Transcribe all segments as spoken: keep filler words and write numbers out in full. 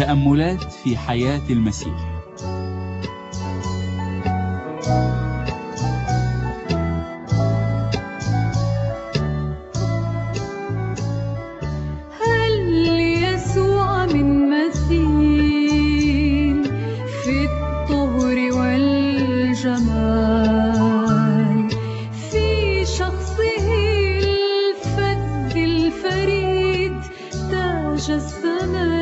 تأملات في حياة المسيح. هل يسوع من مثيل في الطهر والجمال، في شخصه الفذ الفريد تاج السما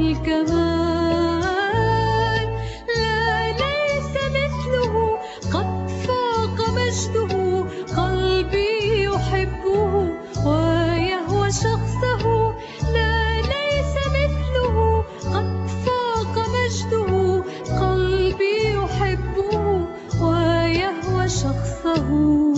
الكمال، لا ليس مثله قد فاق مجده، قلبي يحبه ويهوى شخصه، لا ليس مثله قد فاق مجده، قلبي يحبه ويهوى شخصه.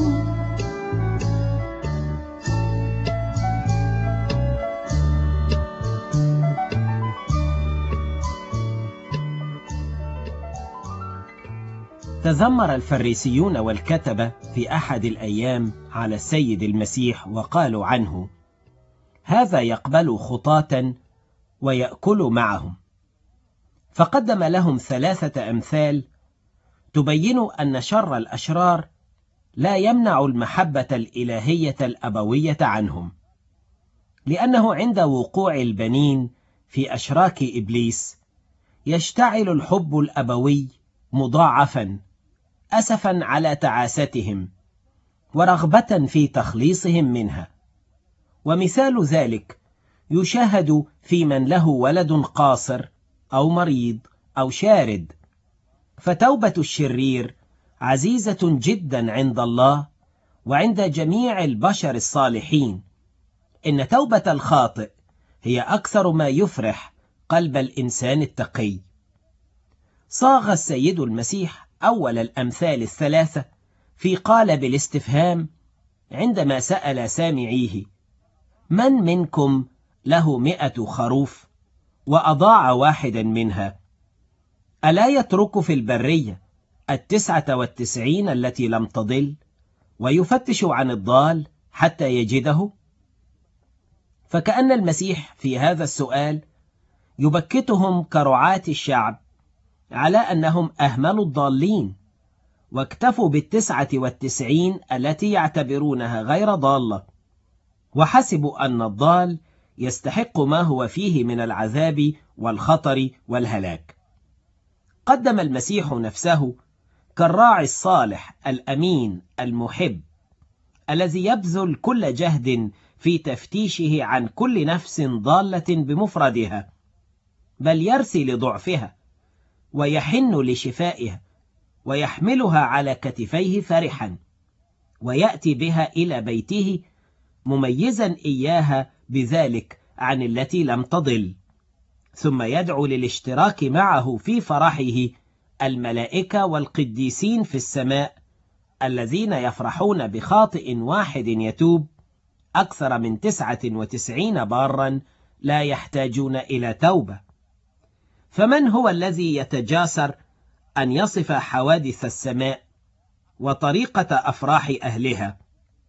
تذمر الفريسيون والكتبة في أحد الأيام على السيد المسيح وقالوا عنه: هذا يقبل خطاة ويأكل معهم. فقدم لهم ثلاثة أمثال تبين أن شر الأشرار لا يمنع المحبة الإلهية الأبوية عنهم، لأنه عند وقوع البنين في أشراك إبليس يشتعل الحب الأبوي مضاعفا، أسفا على تعاستهم ورغبة في تخليصهم منها. ومثال ذلك يشاهد في من له ولد قاصر أو مريض أو شارد، فتوبة الشرير عزيزة جدا عند الله وعند جميع البشر الصالحين. إن توبة الخاطئ هي أكثر ما يفرح قلب الإنسان التقي. صاغ السيد المسيح أول الأمثال الثلاثة في قالب الاستفهام عندما سأل سامعيه: من منكم له مئة خروف وأضاع واحدا منها؟ ألا يترك في البرية التسعة والتسعين التي لم تضل ويفتش عن الضال حتى يجده؟ فكأن المسيح في هذا السؤال يبكتهم كرعاة الشعب على أنهم أهملوا الضالين واكتفوا بالتسعة والتسعين التي يعتبرونها غير ضالة، وحسبوا أن الضال يستحق ما هو فيه من العذاب والخطر والهلاك. قدم المسيح نفسه كالراعي الصالح الأمين المحب الذي يبذل كل جهد في تفتيشه عن كل نفس ضالة بمفردها، بل يرثي لضعفها ويحن لشفائها ويحملها على كتفيه فرحا، ويأتي بها إلى بيته مميزا إياها بذلك عن التي لم تضل، ثم يدعو للاشتراك معه في فرحه الملائكة والقديسين في السماء الذين يفرحون بخاطئ واحد يتوب أكثر من تسعة وتسعين بارا لا يحتاجون إلى توبة. فمن هو الذي يتجاسر أن يصف حوادث السماء وطريقة أفراح أهلها؟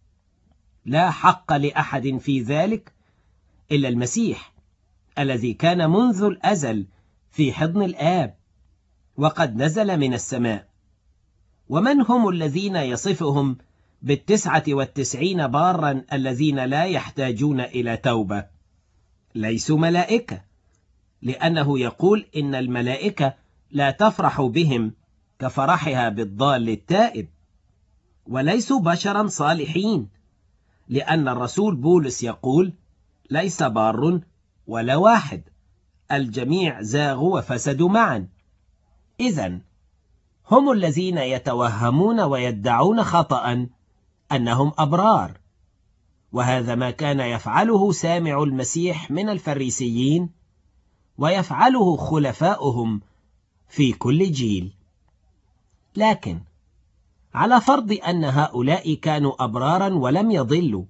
لا حق لأحد في ذلك إلا المسيح الذي كان منذ الأزل في حضن الآب وقد نزل من السماء. ومن هم الذين يصفهم بالتسعة والتسعين بارا الذين لا يحتاجون إلى توبة؟ ليسوا ملائكة، لأنه يقول إن الملائكة لا تفرح بهم كفرحها بالضال التائب، وليسوا بشرا صالحين، لأن الرسول بولس يقول: ليس بار ولا واحد، الجميع زاغوا وفسدوا معا. إذن هم الذين يتوهمون ويدعون خطأ أنهم أبرار، وهذا ما كان يفعله سامع المسيح من الفريسيين ويفعله خلفاؤهم في كل جيل. لكن على فرض أن هؤلاء كانوا أبرارا ولم يضلوا،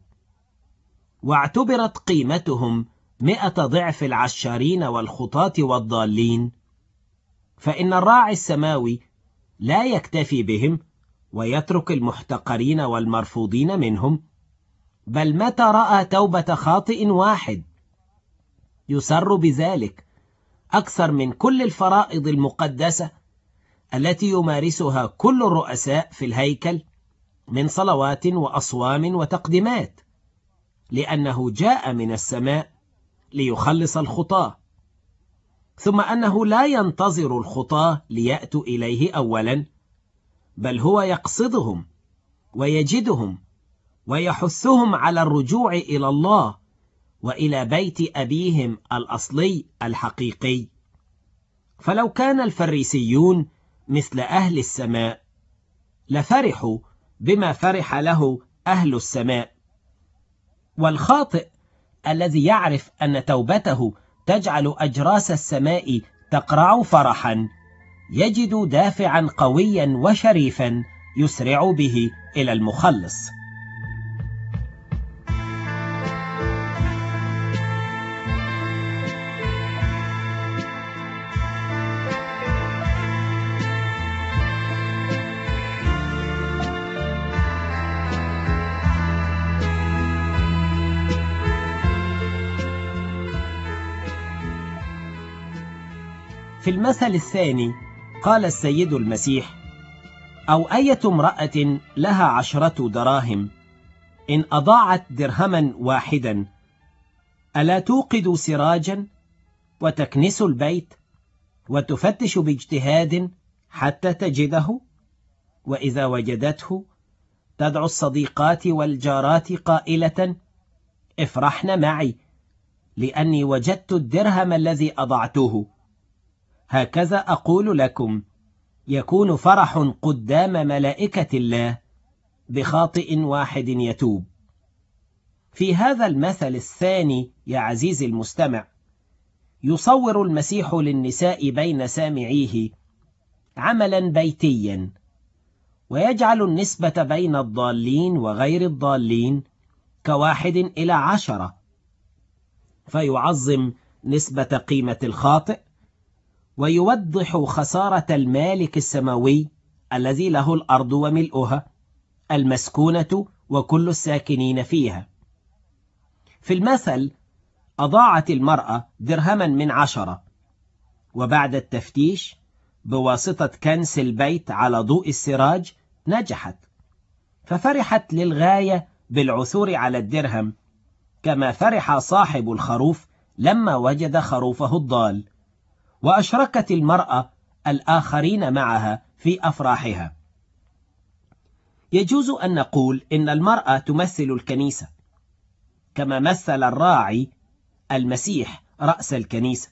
واعتبرت قيمتهم مئة ضعف العشارين والخطاة والضالين، فإن الراعي السماوي لا يكتفي بهم ويترك المحتقرين والمرفوضين منهم، بل متى رأى توبة خاطئ واحد يسر بذلك أكثر من كل الفرائض المقدسة التي يمارسها كل الرؤساء في الهيكل من صلوات وأصوام وتقديمات، لأنه جاء من السماء ليخلص الخطاة، ثم أنه لا ينتظر الخطاة ليأتوا إليه أولا، بل هو يقصدهم ويجدهم ويحثهم على الرجوع إلى الله وإلى بيت أبيهم الأصلي الحقيقي. فلو كان الفريسيون مثل أهل السماء لفرحوا بما فرح له أهل السماء، والخاطئ الذي يعرف أن توبته تجعل أجراس السماء تقرع فرحا يجد دافعا قويا وشريفا يسرع به إلى المخلص. في المثل الثاني قال السيد المسيح: أو أية امرأة لها عشرة دراهم إن أضاعت درهما واحدا ألا توقد سراجا وتكنس البيت وتفتش باجتهاد حتى تجده؟ وإذا وجدته تدعو الصديقات والجارات قائلة: افرحن معي لأني وجدت الدرهم الذي أضعته. هكذا أقول لكم يكون فرح قدام ملائكة الله بخاطئ واحد يتوب. في هذا المثل الثاني يا عزيزي المستمع يصور المسيح للنساء بين سامعيه عملا بيتيا، ويجعل النسبة بين الضالين وغير الضالين كواحد إلى عشرة، فيعظم نسبة قيمة الخاطئ ويوضح خسارة المالك السماوي الذي له الأرض وملؤها المسكونة وكل الساكنين فيها. في المثل أضاعت المرأة درهما من عشرة، وبعد التفتيش بواسطة كنس البيت على ضوء السراج نجحت، ففرحت للغاية بالعثور على الدرهم، كما فرح صاحب الخروف لما وجد خروفه الضال، وأشركت المرأة الآخرين معها في أفراحها. يجوز أن نقول إن المرأة تمثل الكنيسة، كما مثل الراعي المسيح رأس الكنيسة،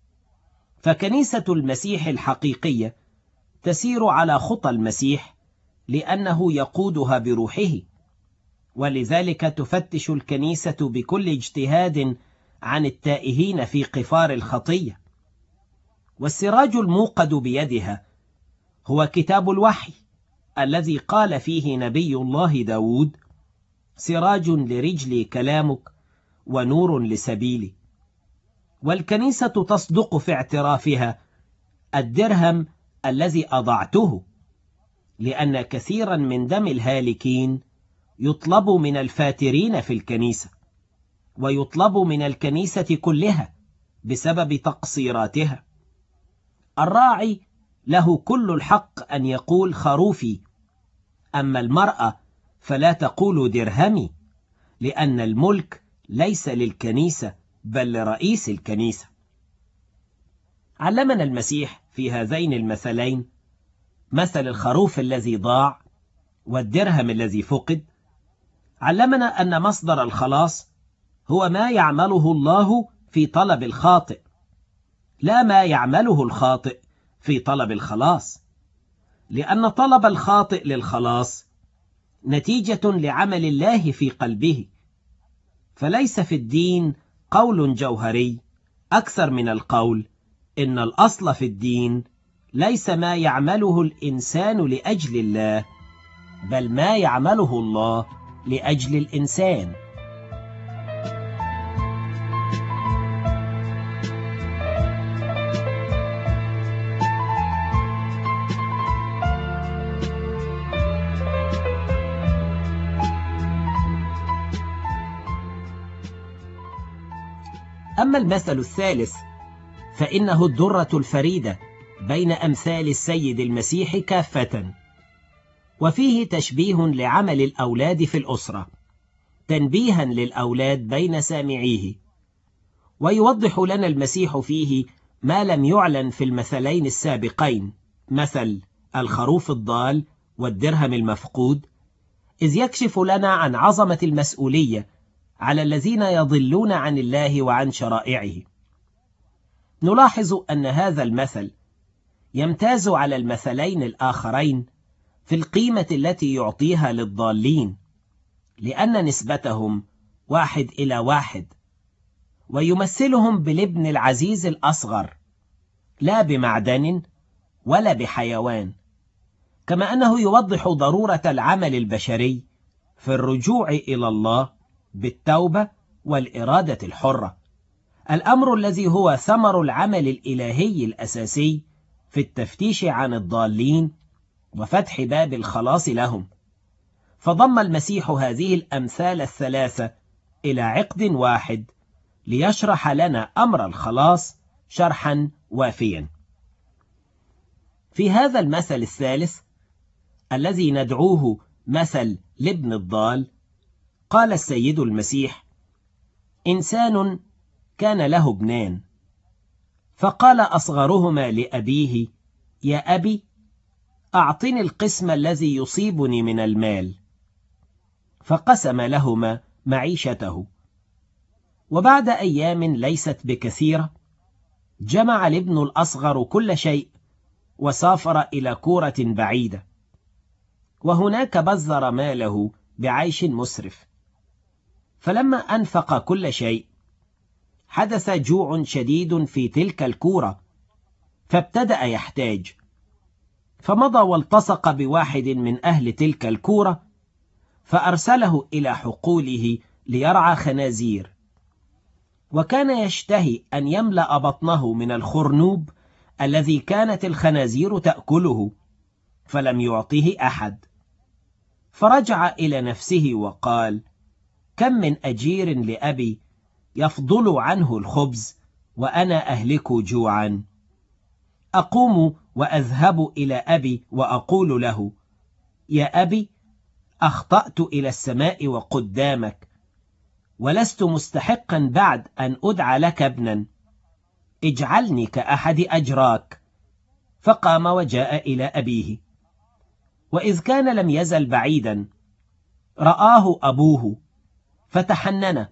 فكنيسة المسيح الحقيقية تسير على خطى المسيح لأنه يقودها بروحه، ولذلك تفتش الكنيسة بكل اجتهاد عن التائهين في قفار الخطية. والسراج الموقد بيدها هو كتاب الوحي الذي قال فيه نبي الله داود: سراج لرجلي كلامك ونور لسبيلي. والكنيسة تصدق في اعترافها: الدرهم الذي أضعته، لأن كثيرا من دم الهالكين يطلب من الفاترين في الكنيسة، ويطلب من الكنيسة كلها بسبب تقصيراتها. الراعي له كل الحق أن يقول خروفي، أما المرأة فلا تقول درهمي، لأن الملك ليس للكنيسة بل لرئيس الكنيسة. علمنا المسيح في هذين المثلين، مثل الخروف الذي ضاع والدرهم الذي فقد، علمنا أن مصدر الخلاص هو ما يعمله الله في طلب الخاطئ، لا ما يعمله الخاطئ في طلب الخلاص، لأن طلب الخاطئ للخلاص نتيجة لعمل الله في قلبه. فليس في الدين قول جوهري أكثر من القول إن الأصل في الدين ليس ما يعمله الإنسان لأجل الله، بل ما يعمله الله لأجل الإنسان. أما المثل الثالث فإنه الدرة الفريدة بين أمثال السيد المسيح كافة، وفيه تشبيه لعمل الأولاد في الأسرة، تنبيها للأولاد بين سامعيه، ويوضح لنا المسيح فيه ما لم يعلن في المثلين السابقين، مثل الخروف الضال والدرهم المفقود، إذ يكشف لنا عن عظمة المسؤولية على الذين يضلون عن الله وعن شرائعه. نلاحظ أن هذا المثل يمتاز على المثلين الآخرين في القيمة التي يعطيها للضالين، لأن نسبتهم واحد إلى واحد، ويمثلهم بالابن العزيز الأصغر، لا بمعدن ولا بحيوان، كما أنه يوضح ضرورة العمل البشري في الرجوع إلى الله بالتوبة والإرادة الحرة، الأمر الذي هو ثمر العمل الإلهي الأساسي في التفتيش عن الضالين وفتح باب الخلاص لهم. فضم المسيح هذه الأمثال الثلاثة إلى عقد واحد ليشرح لنا أمر الخلاص شرحا وافيا. في هذا المثل الثالث الذي ندعوه مثل الابن الضال، قال السيد المسيح: إنسان كان له ابنان، فقال أصغرهما لأبيه: يا أبي، أعطني القسم الذي يصيبني من المال. فقسم لهما معيشته. وبعد أيام ليست بكثيرة جمع الابن الأصغر كل شيء وسافر إلى كورة بعيدة، وهناك بذر ماله بعيش مسرف. فلما أنفق كل شيء حدث جوع شديد في تلك الكورة، فابتدأ يحتاج، فمضى والتصق بواحد من أهل تلك الكورة، فأرسله إلى حقوله ليرعى خنازير، وكان يشتهي أن يملأ بطنه من الخرنوب الذي كانت الخنازير تأكله، فلم يعطه أحد. فرجع إلى نفسه وقال: كم من أجير لأبي يفضل عنه الخبز وأنا أهلك جوعا. أقوم وأذهب إلى أبي وأقول له: يا أبي، أخطأت إلى السماء وقدامك، ولست مستحقا بعد أن أدعى لك ابنا، اجعلني كأحد أجراك. فقام وجاء إلى أبيه، وإذ كان لم يزل بعيدا رآه أبوه، فتحنن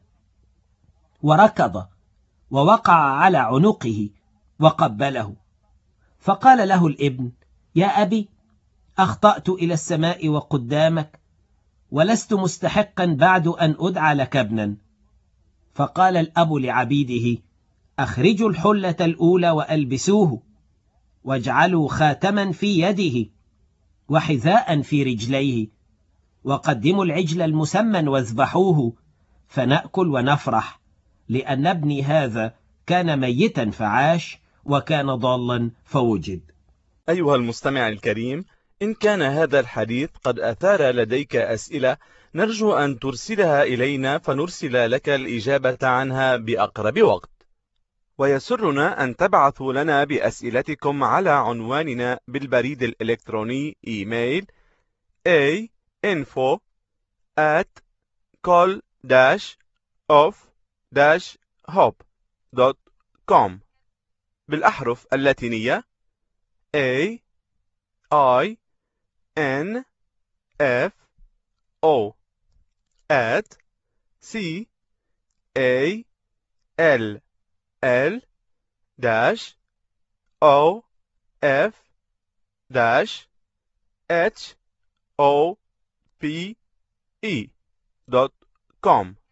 وركض ووقع على عنقه وقبله. فقال له الابن: يا أبي، أخطأت إلى السماء وقدامك، ولست مستحقا بعد أن أدعى لك ابنا. فقال الأب لعبيده: أخرجوا الحلة الأولى وألبسوه، واجعلوا خاتما في يده وحذاء في رجليه، وقدموا العجل المسمن واذبحوه، فنأكل ونفرح، لأن ابني هذا كان ميتا فعاش، وكان ضالا فوجد. أيها المستمع الكريم، إن كان هذا الحديث قد أثار لديك أسئلة، نرجو أن ترسلها إلينا فنرسل لك الإجابة عنها بأقرب وقت. ويسرنا أن تبعثوا لنا بأسئلتكم على عنواننا بالبريد الإلكتروني إيميل a info at col dash of dash hope dot com بالأحرف اللاتينية A I N F O at C A L L dash O F dash H O P E dot com.